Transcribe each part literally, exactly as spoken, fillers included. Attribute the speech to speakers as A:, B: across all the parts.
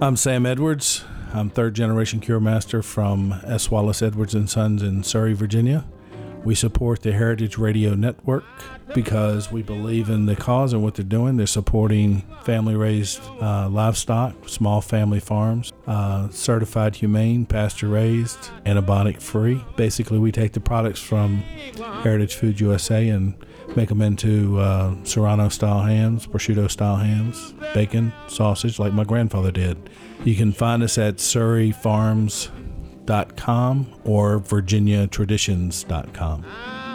A: I'm Sam Edwards. I'm third generation Cure Master from S. Wallace Edwards and Sons in Surrey, Virginia. We support the Heritage Radio Network because we believe in the cause and what they're doing. They're supporting family-raised uh, livestock, small family farms, uh, certified humane, pasture-raised, antibiotic-free. Basically, we take the products from Heritage Food U S A and make them into uh, Serrano-style hams, prosciutto-style hams, bacon, sausage, like my grandfather did. You can find us at surrey farms dot com or virginia traditions dot com.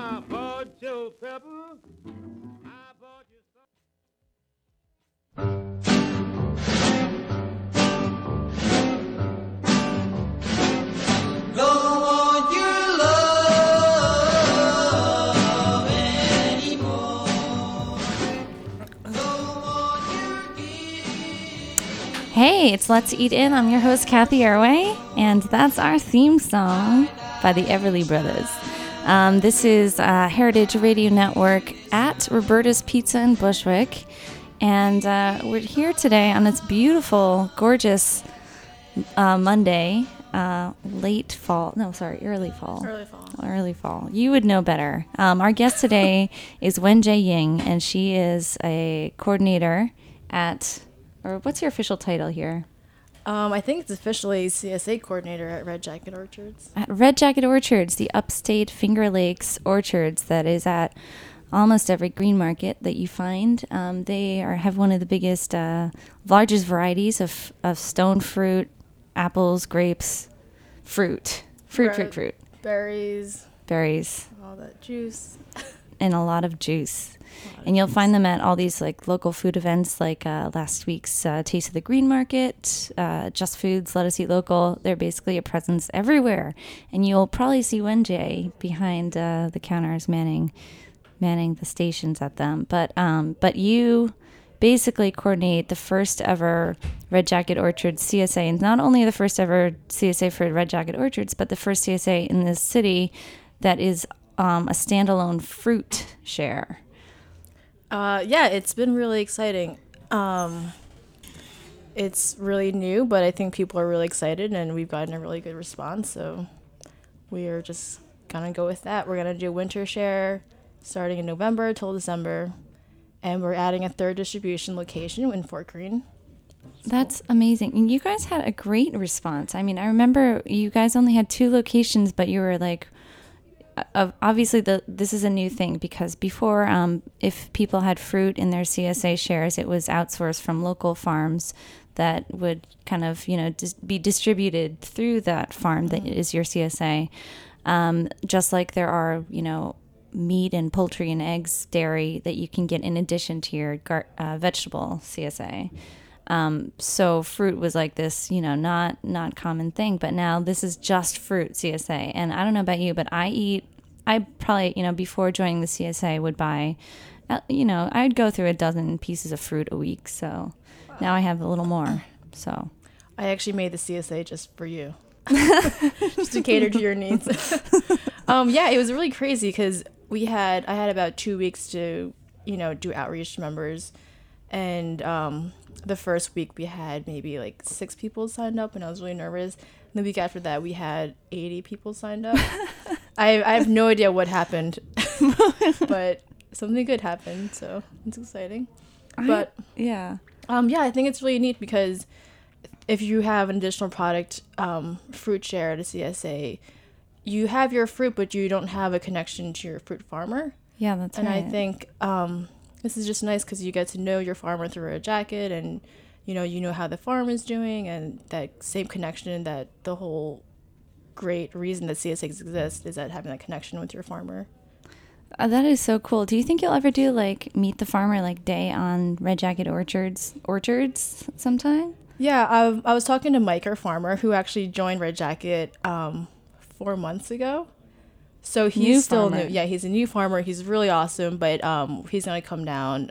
B: Hey, it's Let's Eat In. I'm your host, Kathy Airway, and that's our theme song by the Everly Brothers. Um, this is uh, Heritage Radio Network at Roberta's Pizza in Bushwick, and uh, we're here today on this beautiful, gorgeous uh, Monday, uh, late fall. No, sorry, early fall.
C: Early fall.
B: Early fall. You would know better. Um, our guest today is Wen-Jie Ying, and she is a coordinator at... Or what's your official title here?
C: Um, I think it's officially C S A coordinator at Red Jacket Orchards.
B: At Red Jacket Orchards, the upstate Finger Lakes orchards that is at almost every green market that you find. Um, they are have one of the biggest, uh, largest varieties of, of stone fruit, apples, grapes, fruit, fruit, fruit, fruit,
C: berries,
B: berries,
C: all that juice,
B: and a lot of juice. And you'll find them at all these like local food events, like uh, last week's uh, Taste of the Green Market, uh, Just Foods, Let Us Eat Local. They're basically a presence everywhere, and you'll probably see Wen-Jie behind uh, the counters, manning, manning the stations at them. But um, but you basically coordinate the first ever Red Jacket Orchards C S A, and not only the first ever C S A for Red Jacket Orchards, but the first C S A in this city that is um, a standalone fruit share.
C: Uh, yeah, it's been really exciting. Um, it's really new, but I think people are really excited, and we've gotten a really good response. So we are just gonna go with that. We're gonna do winter share starting in November till December, and we're adding a third distribution location in Fort Greene.
B: That's amazing. And you guys had a great response. I mean, I remember you guys only had two locations, but you were like, Uh, obviously, the, this is a new thing because before, um, if people had fruit in their C S A shares, it was outsourced from local farms that would kind of, you know, dis- be distributed through that farm that is your C S A. Um, just like there are, you know, meat and poultry and eggs, dairy that you can get in addition to your gar- uh, vegetable C S A. Um, so fruit was like this, you know, not, not common thing, but now this is just fruit C S A. And I don't know about you, but I eat, I probably, you know, before joining the C S A would buy, uh, you know, I'd go through a dozen pieces of fruit a week. So now I have a little more. So
C: I actually made the C S A just for you, just to cater to your needs. um, yeah, it was really crazy because we had, I had about two weeks to, you know, do outreach to members, and, um, the first week we had maybe like six people signed up, and I was really nervous. And the week after that we had eighty people signed up. I I have no idea what happened, but something good happened, so it's exciting. But
B: I, yeah,
C: um, yeah, I think it's really neat because if you have an additional product, um, fruit share at a C S A, you have your fruit, but you don't have a connection to your fruit farmer.
B: Yeah, that's
C: and
B: right.
C: And I think um. This is just nice because you get to know your farmer through a jacket, and you know you know how the farm is doing, and that same connection, that the whole great reason that C S A exists is that having that connection with your farmer.
B: Uh, that is so cool. Do you think you'll ever do like meet the farmer like day on Red Jacket Orchards orchards sometime?
C: Yeah, I, I was talking to Mike, our farmer, who actually joined Red Jacket um, four months ago. So he's
B: new
C: still
B: farmer.
C: new. Yeah, he's a new farmer. He's really awesome, but um, he's going to come down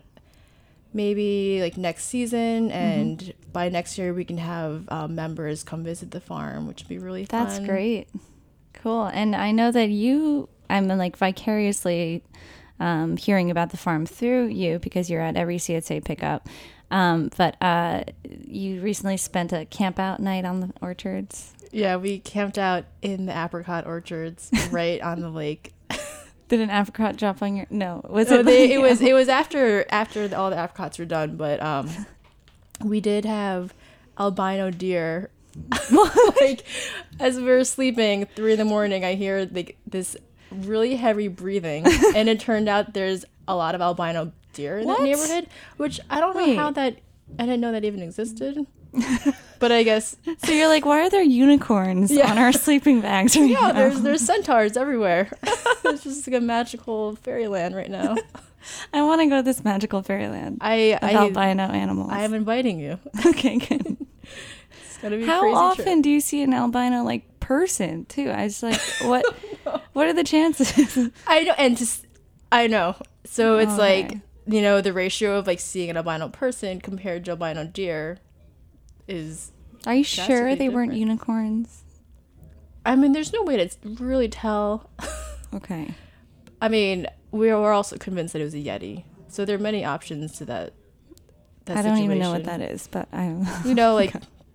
C: maybe like next season, and mm-hmm. by next year we can have uh, members come visit the farm, which would be really fun.
B: That's great. Cool. And I know that you, I'm like vicariously um, hearing about the farm through you because you're at every C S A pickup. Um, but uh, you recently spent a camp out night on the orchards.
C: Yeah, we camped out in the apricot orchards right on the lake.
B: Did an apricot drop on your? No, was
C: So
B: it?
C: they,
B: like-
C: it was it was after after the, all the apricots were done, but um, we did have albino deer. Like as we were sleeping, three in the morning, I hear like this really heavy breathing, and it turned out there's a lot of albino deer in
B: What?
C: that neighborhood, which I don't
B: Wait.
C: know how that. I didn't know that even existed, but I guess
B: So you're like, why are there unicorns
C: Yeah.
B: on our sleeping bags right
C: yeah,
B: now?
C: there's there's centaurs everywhere. It's just like a magical fairyland right now.
B: I want to go to this magical fairyland
C: I
B: of
C: I
B: albino animals.
C: I am inviting you.
B: Okay, good.
C: It's gonna be a
B: How
C: crazy
B: often
C: trip.
B: do you see an albino like person too? I was like, what? What are the chances?
C: I know, and just I know. So it's
B: Okay.
C: like, you know, the ratio of like seeing an albino person compared to albino deer is.
B: Are you
C: to
B: sure
C: be
B: they weren't
C: different.
B: unicorns?
C: I mean, there's no way to really tell.
B: Okay.
C: I mean, we were also convinced that it was a yeti. So there are many options to that. that
B: I don't even know what
C: situation.
B: that is, but I.
C: You know, like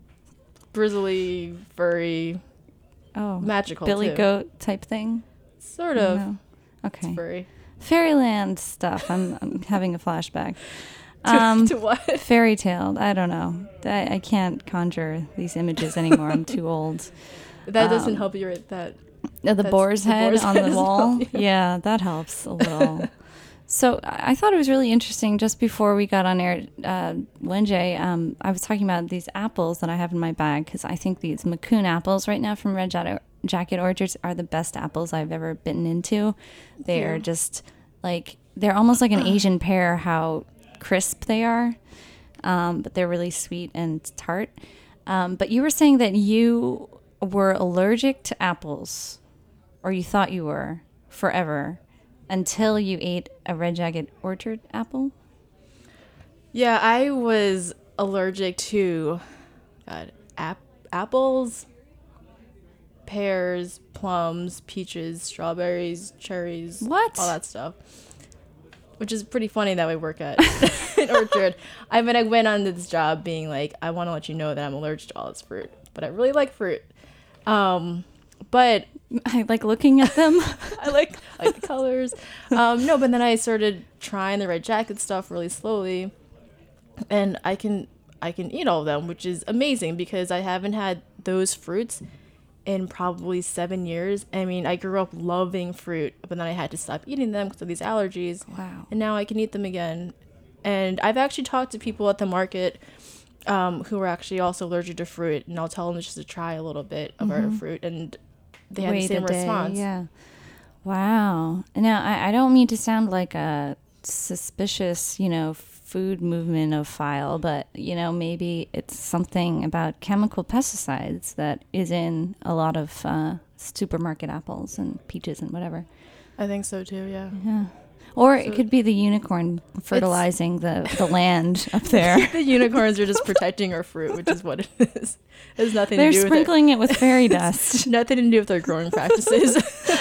C: bristly, furry,
B: Oh,
C: magical.
B: Billy
C: too.
B: goat type thing.
C: Sort of.
B: No. Okay.
C: Furry.
B: Fairyland stuff. I'm, I'm having a flashback.
C: To,
B: Um,
C: to what?
B: fairy tale. I don't know. I, I can't conjure these images anymore. I'm too old.
C: That doesn't
B: um,
C: help you with that.
B: Uh, the
C: That's-
B: boar's
C: the
B: head
C: boar's
B: on
C: head
B: the
C: as
B: wall.
C: well, yeah.
B: Yeah, that helps a little. So I I thought it was really interesting. Just before we got on air, uh, Wenjay, um, I was talking about these apples that I have in my bag because I think these Macoun apples right now from Red Jacket, Jacket Orchards are the best apples I've ever bitten into. They are just like, they're almost like an Asian pear, how crisp they are, um, but they're really sweet and tart. Um, but you were saying that you were allergic to apples, or you thought you were forever, until you ate a Red Jacket Orchard apple?
C: Yeah, I was allergic to God, ap- apples, pears, plums, peaches, strawberries, cherries,
B: What?
C: all that stuff. Which is pretty funny that we work at an orchard. I mean, I went on this job being like, I want to let you know that I'm allergic to all this fruit, but I really like fruit. Um, but
B: I like looking at them.
C: I like I like the colors. Um, no, but then I started trying the Red Jacket stuff really slowly, and I can I can eat all of them, which is amazing because I haven't had those fruits in probably seven years. I mean, I grew up loving fruit, but then I had to stop eating them because of these allergies.
B: Wow.
C: And now I can eat them again. And I've actually talked to people at the market um, who are actually also allergic to fruit, and I'll tell them just to try a little bit of our fruit, and they have the
B: Wait
C: same
B: a day,
C: response.
B: Yeah. Wow. Now, I, I don't mean to sound like a suspicious, you know, food movement of file, but, you know, maybe it's something about chemical pesticides that is in a lot of uh, supermarket apples and peaches and whatever.
C: I think so too, yeah.
B: Yeah. Or
C: So-
B: it could be the unicorn fertilizing the, the land up there.
C: The unicorns are just protecting our fruit, which is what it is. It has nothing
B: They're
C: to do with
B: sprinkling it with fairy dust.
C: it. Nothing to do with their growing practices.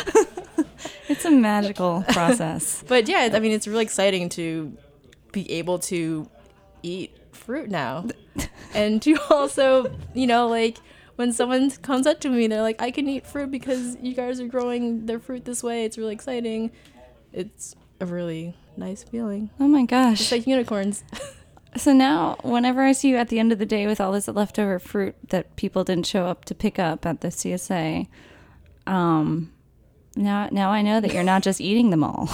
B: It's a magical process.
C: But yeah, I mean, it's really exciting to be able to eat fruit now. And to also, you know, like when someone comes up to me, they're like, I can eat fruit because you guys are growing their fruit this way. It's really exciting. It's a really nice feeling.
B: Oh my gosh.
C: It's like unicorns.
B: So now, whenever I see you at the end of the day with all this leftover fruit that people didn't show up to pick up at the C S A, um, now now I know that you're not just eating them all.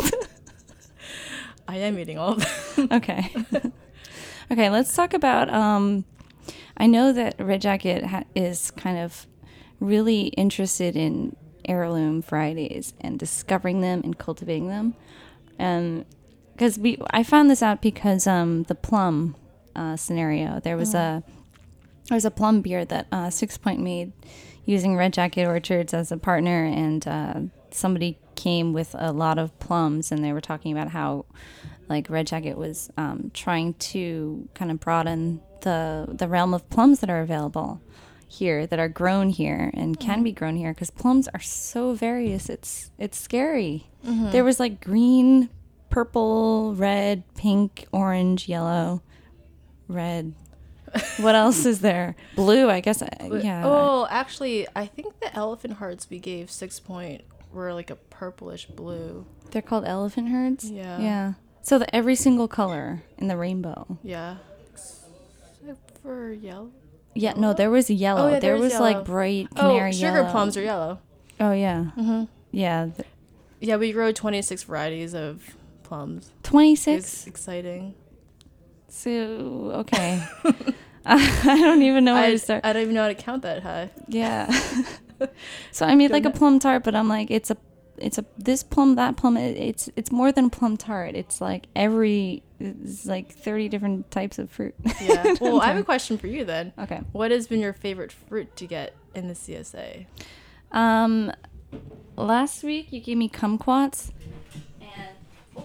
C: I am eating all of them.
B: Okay. Okay, let's talk about, um, I know that Red Jacket ha- is kind of really interested in heirloom varieties and discovering them and cultivating them. And because we, I found this out because um, the plum uh, scenario, there was a there was a plum beer that uh, Six Point made using Red Jacket Orchards as a partner, and uh, somebody came with a lot of plums, and they were talking about how like Red Jacket was um, trying to kind of broaden the the realm of plums that are available here, that are grown here and can be grown here, because plums are so various. It's it's scary. There was like green, purple, red, pink, orange, yellow, red. What else is there? Blue, I guess. I, yeah.
C: Oh, actually, I think the elephant hearts we gave six point were like a purplish blue.
B: They're called elephant herds?
C: Yeah.
B: Yeah. So the, every single color in the rainbow.
C: Yeah. Except for yellow.
B: Yeah, no, there was yellow.
C: Oh, yeah,
B: there
C: there
B: was
C: was
B: like
C: yellow.
B: bright canary
C: Oh, sugar
B: yellow.
C: plums are yellow.
B: Oh, yeah.
C: Mm-hmm.
B: Yeah. th-
C: Yeah, we grow twenty-six varieties of plums.
B: twenty-six?
C: It's exciting.
B: So, okay. I don't even know where
C: I,
B: to start.
C: I don't even know how to count that high.
B: Yeah. So I made like a
C: Don't-
B: plum tart, but I'm like, it's a, it's a, this plum, that plum, it, it's, it's more than a plum tart. It's like every, it's like thirty different types of fruit.
C: Yeah. Well, I have a question for you then.
B: Okay.
C: What has been your favorite fruit to get in the C S A?
B: Um, last week you gave me kumquats, and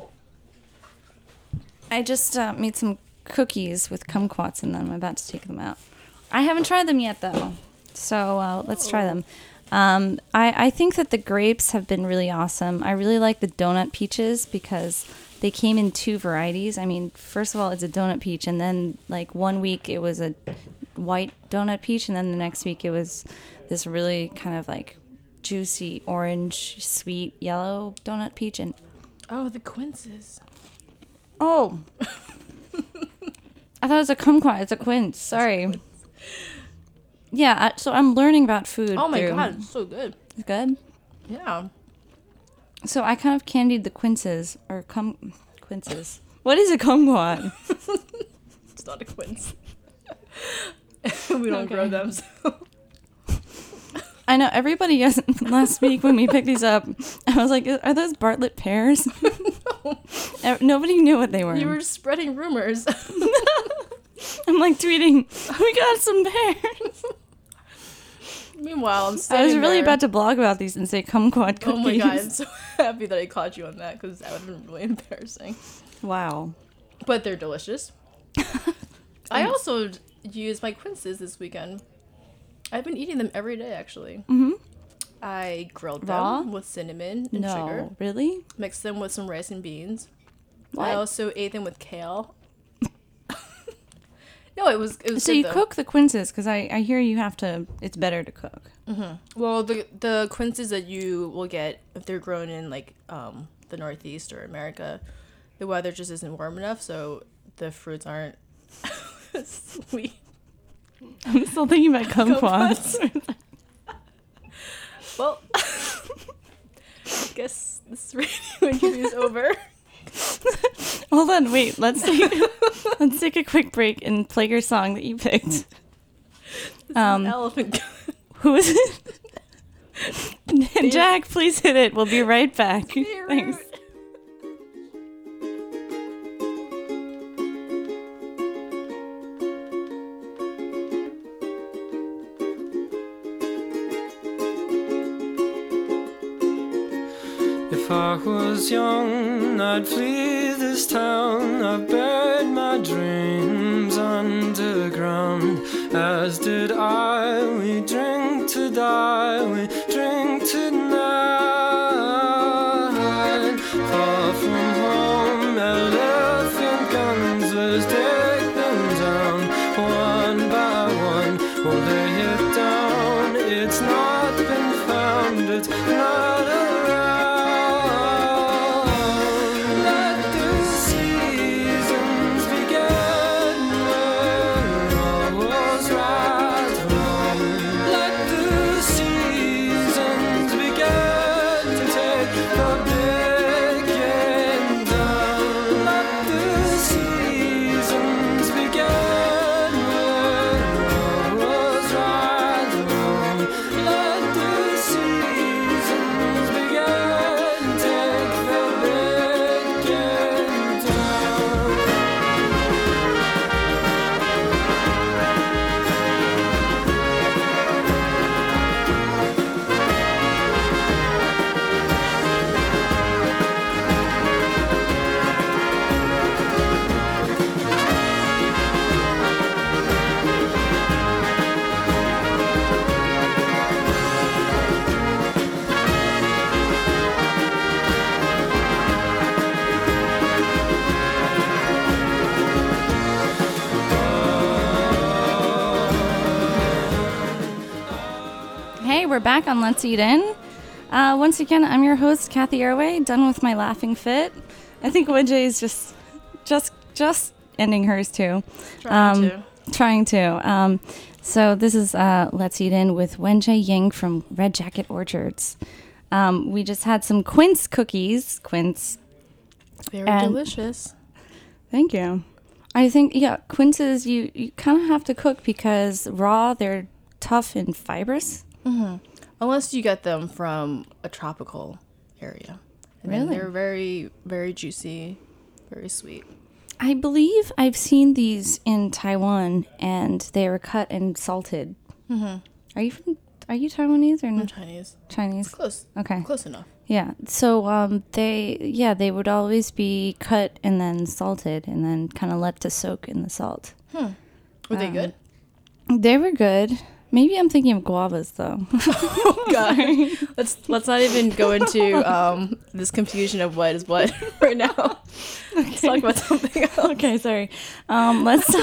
B: I just uh, made some cookies with kumquats in them. I'm about to take them out. I haven't tried them yet though, so uh, let's try them. Um, I, I think that the grapes have been really awesome. I really like the donut peaches because they came in two varieties. I mean, first of all, it's a donut peach, and then like one week it was a white donut peach, and then the next week it was this really kind of like juicy orange, sweet yellow donut peach. And
C: Oh, the quinces.
B: oh, I thought it was a kumquat. It's a quince. Sorry. Yeah, I- so I'm learning about food.
C: Oh my
B: through-
C: god, it's so good.
B: It's good.
C: Yeah.
B: So I kind of candied the quinces or cum quinces. What is a kumquat?
C: It's not a quince. We don't grow
B: Okay.
C: them. So.
B: I know everybody yes, last week when we picked these up, I was like, are those Bartlett pears? No. Nobody knew what they were.
C: You were just spreading rumors.
B: I'm like tweeting, we got some pears.
C: Meanwhile, I'm
B: I was
C: standing
B: really
C: there.
B: about to blog about these and say kumquat cookies.
C: Oh my god, I'm so happy that I caught you on that because that would have been really embarrassing.
B: Wow.
C: But they're delicious. I also d- used my quinces this weekend. I've been eating them every day, actually.
B: Mm-hmm.
C: I grilled
B: Raw?
C: them with cinnamon and
B: No,
C: sugar.
B: really?
C: Mixed them with some rice and beans.
B: What?
C: I also ate them with kale. No, it was it was
B: So
C: good,
B: you
C: though.
B: cook the quinces because I, I hear you have to. It's better to cook.
C: Well, the the quinces that you will get if they're grown in like um, the Northeast or America, the weather just isn't warm enough, so the fruits aren't sweet.
B: I'm still thinking about kumquats.
C: Well, I guess this radio interview is over.
B: Hold on, wait. Let's take let's take a quick break and play your song that you picked.
C: This
B: Um,
C: is elephant.
B: Who is it? Jack, please hit it. We'll be right back.
C: Beirut.
B: Thanks.
D: If I was young, I'd flee this town. I've buried my dreams underground. As did I, we drink to die, we drink tonight. Far from home, elephant guns, let's take them down. One by one, we'll lay it down. It's not been found, it's not around. Let the seasons begin when all was right and wrong. Let the seasons begin to take the beginning down. Let the seasons begin when all was right and wrong. Let the seasons
B: Okay, we're back on Let's Eat In. Uh, once again, I'm your host, Kathy Airway, done with my laughing fit. I think Wenjay is just, just, just ending hers too.
C: Trying
B: um,
C: to.
B: Trying to. Um, so this is uh, Let's Eat In with Wenjay Ying from Red Jacket Orchards. Um, we just had some quince cookies. Quince.
C: Very
B: and-
C: delicious.
B: Thank you. I think, yeah, quinces, you, you kind of have to cook because raw, they're tough and fibrous.
C: Mm-hmm. Unless you get them from a tropical area. And then
B: Really?
C: they're very, very juicy, very sweet.
B: I believe I've seen these in Taiwan, and they were cut and salted.
C: Mm-hmm.
B: Are you from, are you Taiwanese or
C: I'm
B: not?
C: Chinese.
B: Chinese?
C: Close.
B: Okay.
C: Close enough.
B: Yeah. So um, they, yeah, they would always be cut and then salted and then kind of let to soak in the salt.
C: Hmm. Were they
B: Um,
C: good?
B: They were good. Maybe I'm thinking of guavas, though.
C: Oh, God. let's let's not even go into um, this confusion of what is what right now. Let's talk about something else.
B: Okay, sorry. Um, let's.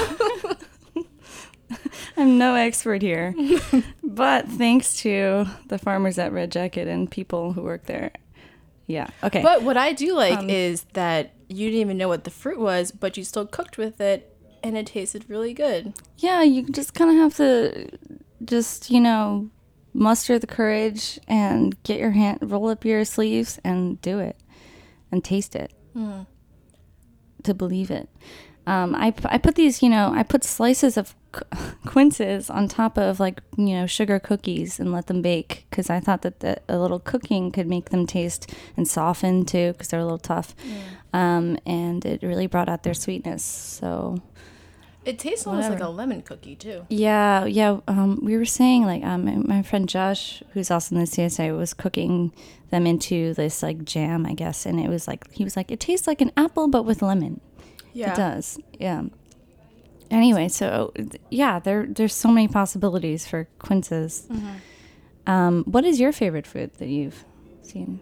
B: I'm no expert here, but thanks to the farmers at Red Jacket and people who work there. Yeah. Okay.
C: But what I do like
B: Um,
C: is that you didn't even know what the fruit was, but you still cooked with it, and it tasted really good.
B: Yeah, you just kind of have to just, you know, muster the courage and get your hand, roll up your sleeves and do it and taste it
C: Mm.
B: to believe it. Um, I, p- I put these, you know, I put slices of qu- quinces on top of like, you know, sugar cookies and let them bake because I thought that the, a little cooking could make them taste and soften too because they're a little tough. Um, and it really brought out their sweetness. So
C: It tastes almost like
B: Whatever.
C: a lemon cookie, too.
B: yeah, yeah. Um, we were saying like um, my, my friend Josh, who's also in the C S A, was cooking them into this like jam, I guess, and it was like he was like it tastes like an apple but with lemon.
C: Yeah.
B: It does. Yeah. Anyway, so yeah, there there's so many possibilities for quinces.
C: Mm-hmm.
B: Um, what is your favorite food that you've seen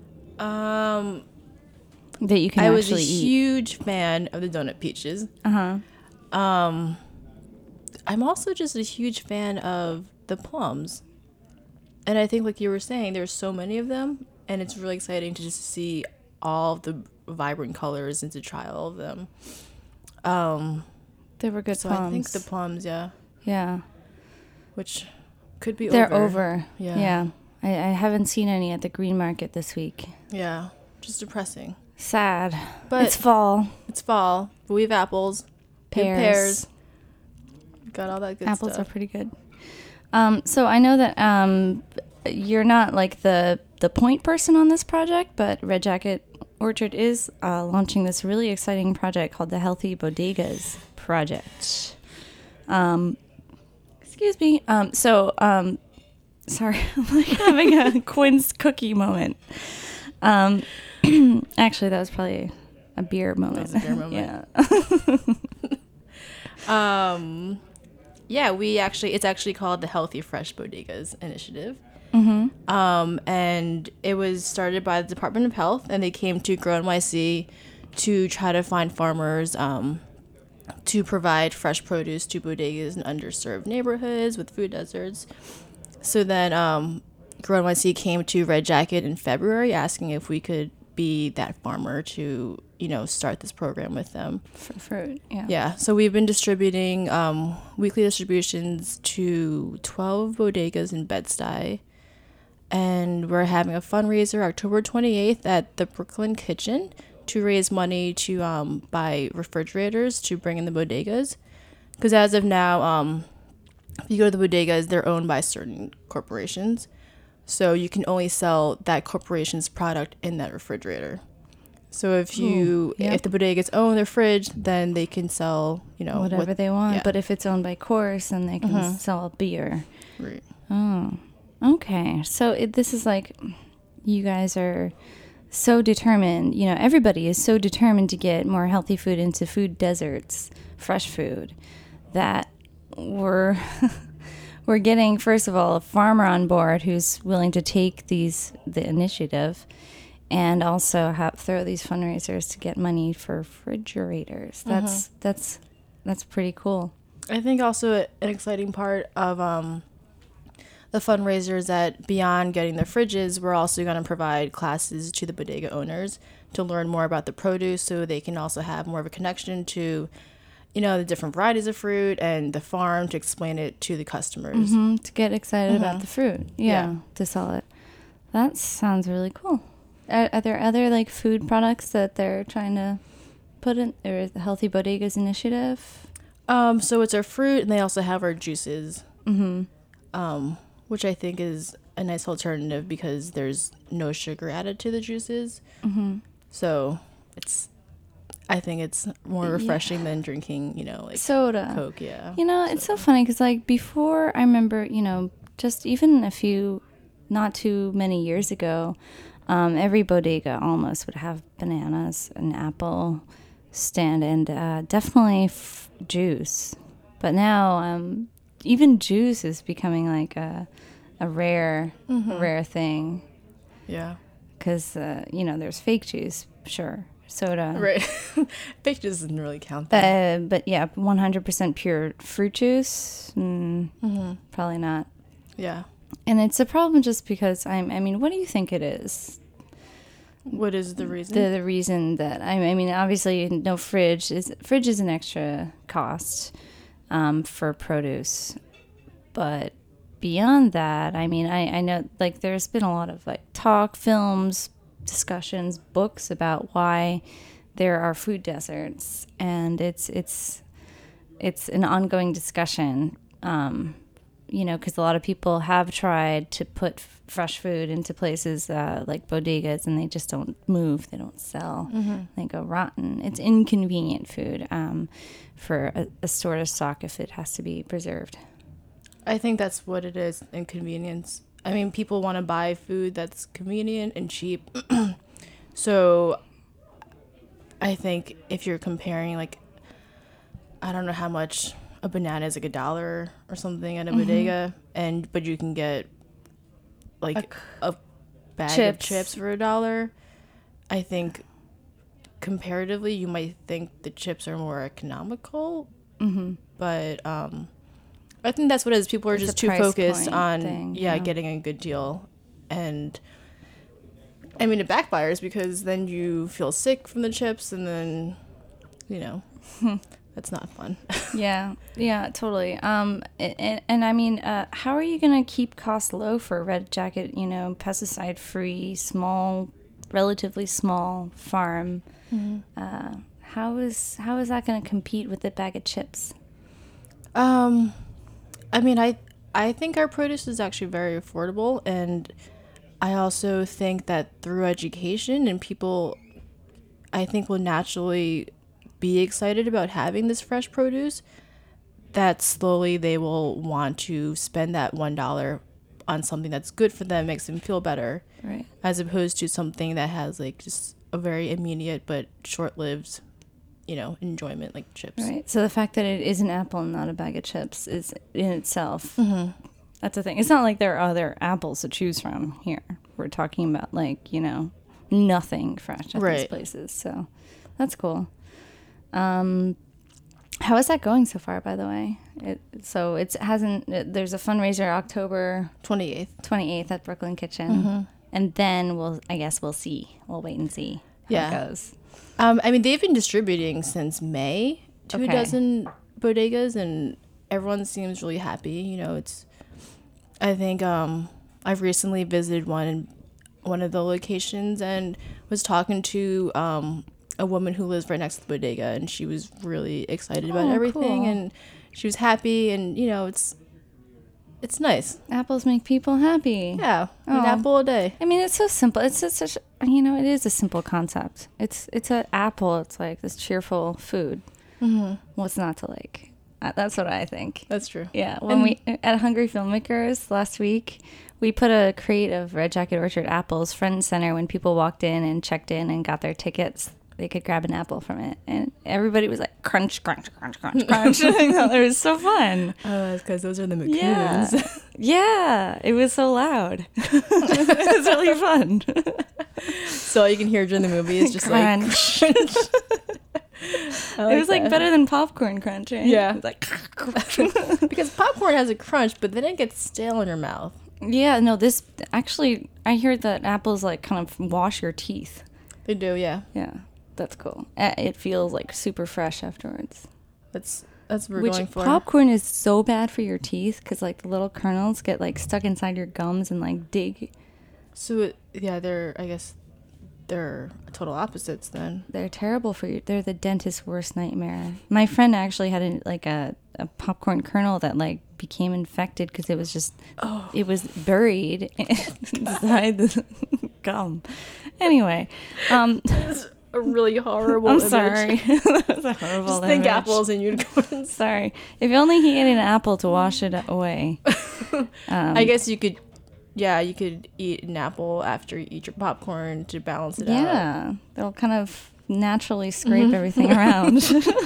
C: Um,
B: that you can
C: I was a
B: actually eat?
C: huge fan of the donut peaches.
B: Uh huh.
C: Um, I'm also just a huge fan of the plums. And I think, like you were saying, there's so many of them, and it's really exciting to just see all of the vibrant colors and to try all of them. Um,
B: They were good
C: so
B: plums.
C: I think the plums, yeah,
B: yeah,
C: which could be
B: they're
C: over.
B: over.
C: Yeah.
B: Yeah. I, I haven't seen any at the green market this week.
C: Yeah, just depressing.
B: Sad.
C: But
B: It's fall.
C: it's fall. But we have apples, we have
B: Pears.
C: pears. Got all that good
B: Apples
C: stuff.
B: are pretty good. Um, so I know that um, you're not like the the point person on this project, but Red Jacket Orchard is uh, launching this really exciting project called the Healthy Bodegas Project. Um, excuse me. Um, so um, sorry, I'm like having a quince cookie moment. Um, actually, that was probably a beer moment.
C: That was a beer moment.
B: Yeah.
C: Um, yeah, we actually, it's actually called the Healthy Fresh Bodegas Initiative.
B: Mm-hmm.
C: Um, and it was started by the Department of Health, and they came to Grow N Y C to try to find farmers um, to provide fresh produce to bodegas in underserved neighborhoods with food deserts. So then um, Grow N Y C came to Red Jacket in February asking if we could be that farmer to, you know, start this program with them.
B: For fruit. Yeah.
C: Yeah, so we've been distributing um, weekly distributions to twelve bodegas in Bed-Stuy. And we're having a fundraiser October twenty-eighth at the Brooklyn Kitchen to raise money to um, buy refrigerators to bring in the bodegas. Because as of now, um, if you go to the bodegas, they're owned by certain corporations. So you can only sell that corporation's product in that refrigerator. So if you,
B: Ooh, yep.
C: if the bodegas own their fridge, then they can sell, you know,
B: Whatever
C: what-
B: they want.
C: yeah.
B: But if it's owned by Coors, then they can
C: Mhm.
B: sell beer.
C: Right.
B: Oh, okay. So it, this is like, you guys are so determined. You know, everybody is so determined to get more healthy food into food deserts, fresh food, that we're we're getting, first of all, a farmer on board who's willing to take these the initiative, and also have throw these fundraisers to get money for refrigerators. That's that's that's pretty cool.
C: I think also an exciting part of um, the fundraiser is that beyond getting the fridges, we're also going to provide classes to the bodega owners to learn more about the produce so they can also have more of a connection to, you know, the different varieties of fruit and the farm to explain it to the customers.
B: Mm-hmm, to get excited
C: Mm-hmm.
B: about the fruit. Yeah,
C: Yeah.
B: to sell it. That sounds really cool. Are, are there other like food products that they're trying to put in, or the Healthy Bodegas initiative?
C: Um, so it's our fruit, and they also have our juices,
B: Mm-hmm.
C: um, which I think is a nice alternative because there's no sugar added to the juices.
B: Mm-hmm.
C: So it's, I think it's more refreshing than drinking, you know, like
B: Soda.
C: Coke. Yeah.
B: You know, it's so funny because, like, before, I remember, you know, just even a few, not too many years ago, um, every bodega almost would have bananas, an apple stand, and uh, definitely f- juice. But now, um, even juice is becoming like a, a rare,
C: Mm-hmm.
B: a rare thing.
C: Yeah.
B: Because, uh, you know, there's fake juice, sure, soda.
C: Right. Fake juice doesn't really count. Though.
B: Uh, but yeah, one hundred percent pure fruit juice, mm,
C: Mm-hmm.
B: probably not.
C: Yeah.
B: And it's a problem just because I'm. I mean, what do you think it is?
C: What is the reason?
B: The the reason that I, I mean, obviously, no fridge is fridge is an extra cost um, for produce, but beyond that, I mean, I I know like there's been a lot of like talk, films, discussions, books about why there are food deserts, and it's it's it's an ongoing discussion. Um, you know, because a lot of people have tried to put f- fresh food into places uh, like bodegas, and they just don't move. They don't sell.
C: Mm-hmm.
B: They go rotten. It's inconvenient food um, for a, a store to stock if it has to be preserved.
C: I think that's what it is, inconvenience. I mean, people want to buy food that's convenient and cheap. So I think if you're comparing, like, I don't know how much a banana is, like a dollar or something at a
B: Mm-hmm.
C: bodega, and but you can get like a, bag
B: chips.
C: of chips for a dollar. I think comparatively, you might think the chips are more economical,
B: Mm-hmm.
C: but um, I think that's what it is. People are
B: It's
C: just
B: a
C: too
B: price
C: focused
B: point
C: on
B: thing,
C: yeah,
B: yeah.
C: getting a good deal, and I mean it backfires because then you feel sick from the chips, and then you know that's not fun.
B: Yeah, yeah, totally. Um, and, and I mean, uh, how are you going to keep costs low for a Red Jacket, you know, pesticide-free, small, relatively small farm?
C: Mm-hmm.
B: Uh, how is how is that going to compete with a bag of chips?
C: Um, I mean, I I think our produce is actually very affordable, and I also think that through education and people, I think will naturally be excited about having this fresh produce, that slowly they will want to spend that one dollar on something that's good for them, makes them feel better,
B: Right.
C: as opposed to something that has like just a very immediate but short-lived, you know, enjoyment like chips.
B: Right. So the fact that it is an apple and not a bag of chips is in itself.
C: Mm-hmm.
B: That's the thing. It's not like there are other apples to choose from here. We're talking about like, you know, nothing fresh at these
C: Right.
B: places. So that's cool. Um, how is that going so far, by the way? It, so it hasn't, it, there's a fundraiser October
C: twenty-eighth.
B: twenty-eighth at Brooklyn Kitchen.
C: Mm-hmm.
B: And then we'll, I guess we'll see. We'll wait and see how
C: Yeah.
B: it goes.
C: Um, I mean, they've been distributing since May to
B: Okay.
C: a dozen bodegas, and everyone seems really happy. You know, it's. I think um, I've recently visited one one of the locations and was talking to um, a woman who lives right next to the bodega, and she was really excited about
B: Oh,
C: everything,
B: cool.
C: and she was happy, and you know, it's it's nice.
B: Apples make people happy.
C: Yeah, an
B: Oh.
C: apple a day.
B: I mean, it's so simple. It's just such, you know, it is a simple concept. It's it's an apple. It's like this cheerful food.
C: Mm-hmm.
B: What's not to like? Uh, that's what I think.
C: That's true.
B: Yeah. When we at Hungry Filmmakers last week, we put a crate of Red Jacket Orchard apples front and center when people walked in and checked in and got their tickets. They could grab an apple from it, and everybody was like crunch, crunch, crunch, crunch, crunch. I thought it was so fun.
C: Oh, that's because those are the McCoons.
B: Yeah, yeah. It was so loud. It was really fun.
C: So all you can hear during the movie is just like
B: Crunch.
C: I
B: It was like
C: that.
B: better than popcorn crunch, right?
C: Yeah.
B: It was like
C: Because popcorn has a crunch, but then it gets stale in your mouth.
B: Yeah, no, this actually, I hear that apples like kind of wash your teeth.
C: They do, yeah.
B: Yeah, that's cool. Uh, It feels like super fresh afterwards.
C: That's that's what we're
B: Which
C: going for.
B: popcorn is so bad for your teeth because like the little kernels get like stuck inside your gums and like dig.
C: So it, yeah, they're I guess they're total opposites then.
B: They're terrible for you. They're the dentist's worst nightmare. My friend actually had a, like a, a popcorn kernel that like became infected because it was just
C: Oh.
B: it was buried inside the gum. Anyway, um,
C: A really horrible
B: I'm
C: image.
B: sorry. That was a horrible
C: Just think
B: image.
C: apples and unicorns.
B: Sorry. If only he had an apple to wash it away. Um,
C: I guess you could, yeah, you could eat an apple after you eat your popcorn to balance it out.
B: yeah, they'll kind of naturally scrape everything around.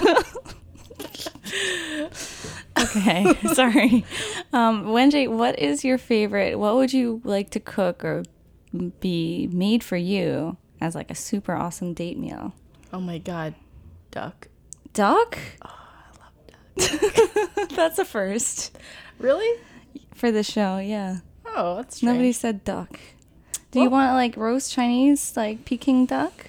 B: Okay, sorry. Um, Wenjie, what is your favorite? What would you like to cook or be made for you as like a super awesome date meal?
C: Oh my god, duck.
B: Duck? Oh, I love duck. That's a first
C: Really?
B: for the show, yeah.
C: Oh, that's strange.
B: Nobody said duck. Do you
C: Well-
B: want like roast Chinese, like Peking duck?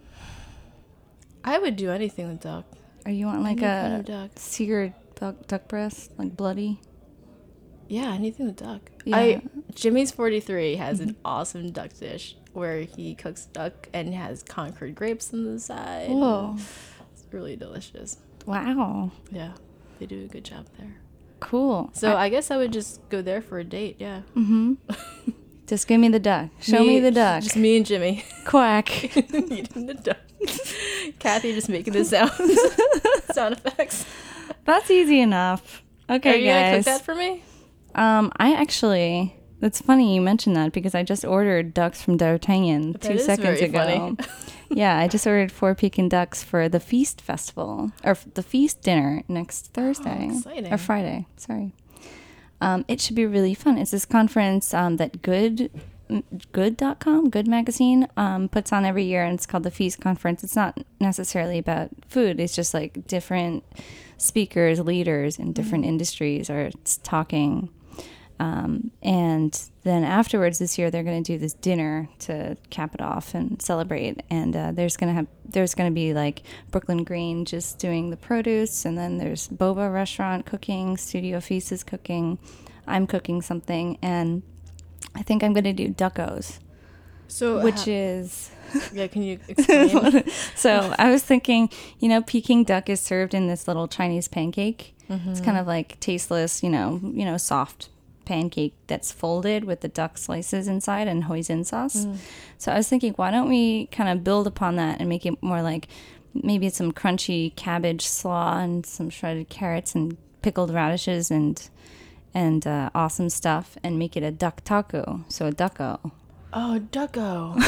C: I would do anything with duck.
B: Or you want like
C: Any
B: a
C: kind of duck.
B: seared duck, duck breast, like bloody?
C: Yeah, anything with duck.
B: Yeah.
C: I Jimmy's forty-three has an awesome duck dish where he cooks duck and has Concord grapes on the side.
B: Whoa.
C: It's really delicious.
B: Wow.
C: Yeah, they do a good job there.
B: Cool.
C: So I, guess I would just go there for a date. Yeah.
B: Mm-hmm. Just give me the duck. Show me, the duck.
C: Just me and Jimmy
B: Quack.
C: eating the duck. Kathy just making the sounds, sound effects.
B: That's easy enough. Okay,
C: Are you gonna
B: guys.
C: cook that for me?
B: Um, I actually. It's funny you mentioned that because I just ordered ducks from D'Artagnan
C: That
B: two
C: is
B: seconds
C: very
B: ago.
C: funny.
B: Yeah, I just ordered four Peking ducks for the Feast Festival or f- the Feast dinner next Thursday
C: exciting.
B: or Friday. Sorry. Um, it should be really fun. It's this conference um, that Good Good dot com, Good Magazine, um, puts on every year, and it's called the Feast Conference. It's not necessarily about food. It's just like different speakers, leaders in different
C: Mm-hmm.
B: industries are talking. Um, and then afterwards this year, they're going to do this dinner to cap it off and celebrate. And uh, there's going to have there's going to be like Brooklyn Green just doing the produce, and then there's Boba Restaurant cooking, Studio Feast is cooking, I'm cooking something, and I think I'm going to do Duckos,
C: So,
B: which
C: ha-
B: is
C: yeah, can you explain?
B: so I was thinking, you know, Peking duck is served in this little Chinese pancake. It's kind of like tasteless, you know, you know, soft pancake that's folded with the duck slices inside and hoisin sauce. So I was thinking, why don't we kind of build upon that and make it more like maybe some crunchy cabbage slaw and some shredded carrots and pickled radishes and and uh, awesome stuff, and make it a duck taco, so a ducko.
C: Oh, ducko.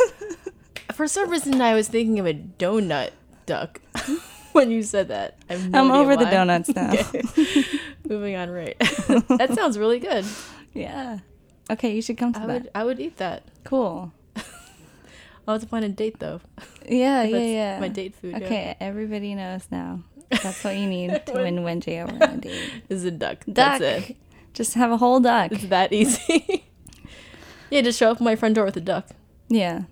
C: For some reason, I was thinking of a donut duck when you said that. I have no
B: I'm
C: idea
B: over the
C: why.
B: donuts now.
C: Okay. Moving on, right. That sounds really good.
B: Yeah. Okay, you should come to
C: I
B: that.
C: would, I would eat that.
B: Cool.
C: I'll have to find a date, though.
B: Yeah, yeah,
C: That's
B: yeah.
C: my date food. yeah.
B: Okay, everybody knows now. That's what you need to win Wenjie over on a date.
C: This is a duck.
B: Duck.
C: That's it.
B: Just have a whole duck.
C: It's that easy. Yeah, just show up at my front door with a duck.
B: Yeah.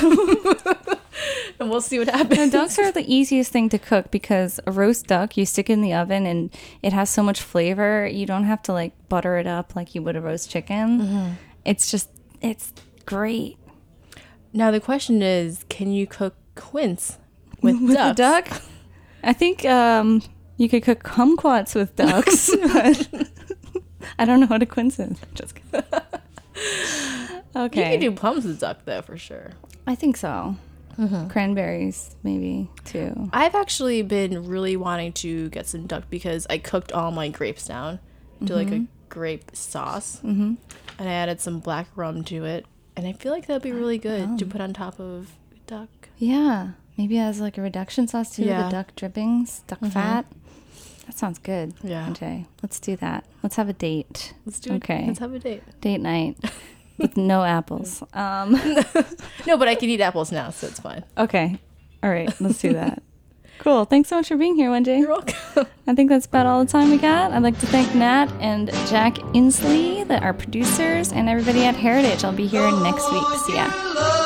C: And we'll see what happens.
B: And ducks are the easiest thing to cook because a roast duck, you stick it in the oven and it has so much flavor. You don't have to like butter it up like you would a roast chicken.
C: Mm-hmm.
B: It's just, it's great.
C: Now, the question is, can you cook quince with,
B: With
C: ducks?
B: a duck? I think um, you could cook kumquats with ducks. I don't know what a quince is. Just kidding. Okay.
C: You can do plums with duck, though, for sure.
B: I think so. Cranberries, maybe, too.
C: I've actually been really wanting to get some duck because I cooked all my grapes down to like a grape sauce. Mm-hmm. And I added some black rum to it. And I feel like that'd be really good to put on top of duck.
B: Yeah. Maybe as like a reduction sauce, too.
C: Yeah.
B: The duck drippings, duck fat. That sounds good.
C: Yeah.
B: Okay. Let's do that. Let's have a date.
C: Let's do it.
B: Okay.
C: Let's have a date.
B: Date night with no apples. Um,
C: No, but I can eat apples now, so it's fine.
B: okay. All right. Let's do that. Cool. Thanks so much for being here, Wendy.
C: You're welcome.
B: I think that's about all the time we got. I'd like to thank Nat and Jack Inslee, the, our producers, and everybody at Heritage. I'll be here next week. See ya.